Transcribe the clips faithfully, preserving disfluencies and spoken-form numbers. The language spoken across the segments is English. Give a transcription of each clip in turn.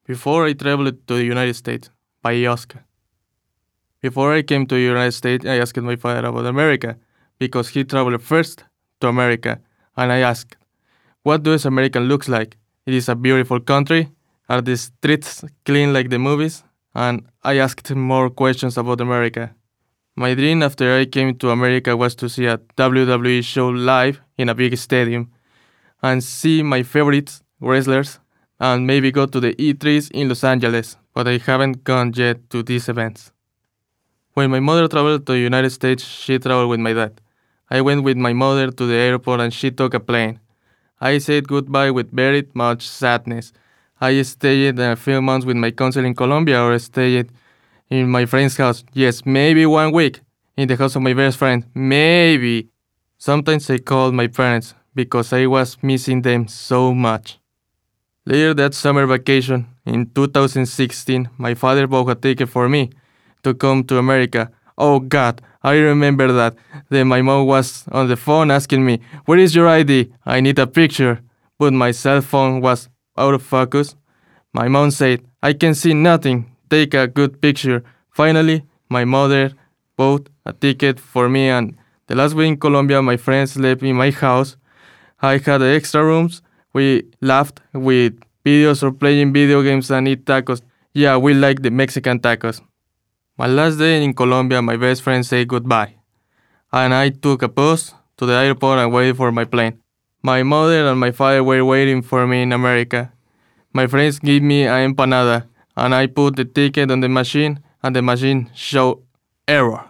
Before I traveled to the United States, by Oscar. Before I came to the United States, I asked my father about America, because he traveled first to America, and I asked, what does America looks like? It is a beautiful country? Are the streets clean like the movies? And I asked more questions about America. My dream after I came to America was to see a W W E show live in a big stadium, and see my favorite wrestlers, and maybe go to the E three in Los Angeles, but I haven't gone yet to these events. When my mother traveled to the United States, she traveled with my dad. I went with my mother to the airport and she took a plane. I said goodbye with very much sadness. I stayed a few months with my cousin in Colombia, or stayed in my friend's house. Yes, maybe one week. In the house of my best friend. Maybe. Sometimes I called my parents because I was missing them so much. Later that summer vacation, in two thousand sixteen, my father bought a ticket for me to come to America. Oh God, I remember that. Then my mom was on the phone asking me, where is your I D? I need a picture. But my cell phone was out of focus. My mom said, I can see nothing. Take a good picture. Finally, my mother bought a ticket for me, and the last week in Colombia, my friends slept in my house. I had extra rooms. We laughed with videos or playing video games and eat tacos. Yeah, we like the Mexican tacos. My last day in Colombia, my best friend said goodbye, and I took a bus to the airport and waited for my plane. My mother and my father were waiting for me in America. My friends gave me an empanada, and I put the ticket on the machine, and the machine showed error.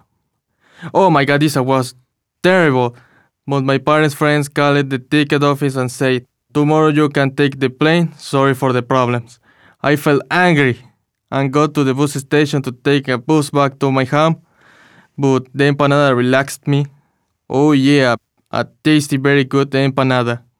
Oh my God, this was terrible. But my parents' friends called the ticket office and said, tomorrow you can take the plane, sorry for the problems. I felt angry and got to the bus station to take a bus back to my home, but the empanada relaxed me. Oh yeah, a tasty, very good empanada.